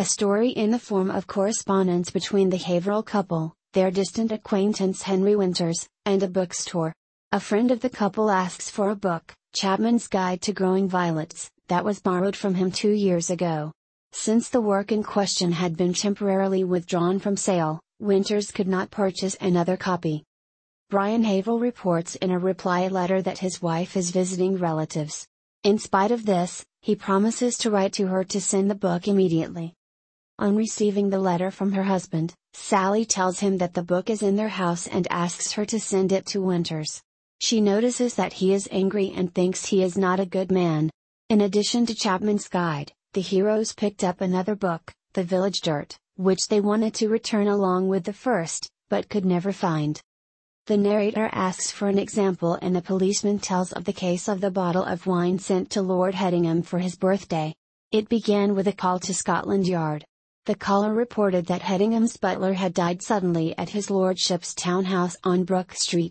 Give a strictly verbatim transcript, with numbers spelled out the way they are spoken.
A story in the form of correspondence between the Haverhill couple, their distant acquaintance Henry Winters, and a bookstore. A friend of the couple asks for a book, Chapman's Guide to Growing Violets, that was borrowed from him two years ago. Since the work in question had been temporarily withdrawn from sale, Winters could not purchase another copy. Brian Haverhill reports in a reply letter that his wife is visiting relatives. In spite of this, he promises to write to her to send the book immediately. On receiving the letter from her husband, Sally tells him that the book is in their house and asks her to send it to Winters. She notices that he is angry and thinks he is not a good man. In addition to Chapman's Guide, the heroes picked up another book, The Village Dirt, which they wanted to return along with the first, but could never find. The narrator asks for an example and the policeman tells of the case of the bottle of wine sent to Lord Hedingham for his birthday. It began with a call to Scotland Yard. The caller reported that Hedingham's butler had died suddenly at his lordship's townhouse on Brook Street.